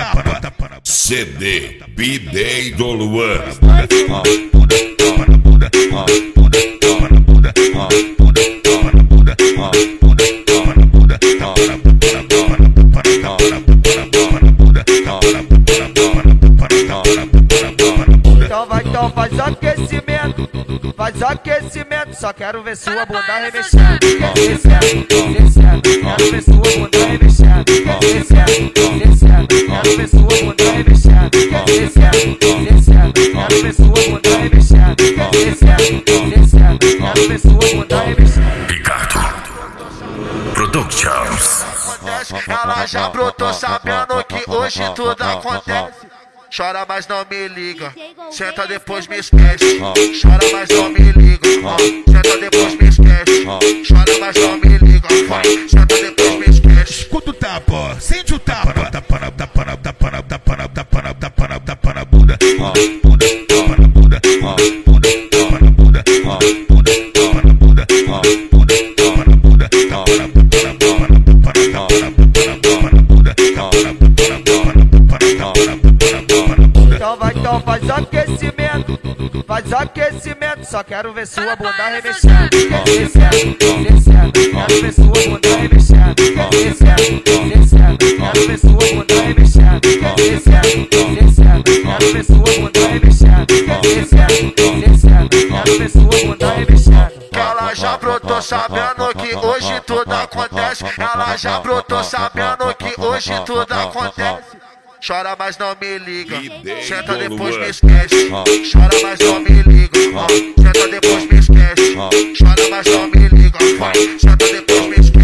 CD B-Day do Luan. Então faz aquecimento, só quero ver sua bunda remexendo. Descendo, quero ver sua bunda remexendo. Descendo, quero ver sua bunda remexendo. Descendo, quero ver sua bunda remexendo. Descendo, quero ver sua bunda remexendo. Ricardo Productions. Ela já brotou sabendo que hoje tudo acontece. Chora, mas não me liga. Senta, depois me esquece. Chora, mas não me liga. Senta, depois me esquece. Chora, mas não me liga. Senta, depois me esquece. Escuta o tapa, sente o tapa. Tapa na bunda. Então faz aquecimento, só quero ver sua bunda remexendo. Descendo, quero ver sua bunda remexendo. Descendo, quero ver sua bunda remexendo. Descendo, quero ver sua bunda remexendo. Descendo, quero ver sua bunda remexendo. Ela já brotou sabendo que hoje tudo acontece. Ela já brotou sabendo que hoje tudo acontece. Chora, mas não me liga. Senta, depois me esquece. Chora, mas não me liga. Senta, depois me esquece. Chora, mas não me liga. Senta, depois me esquece.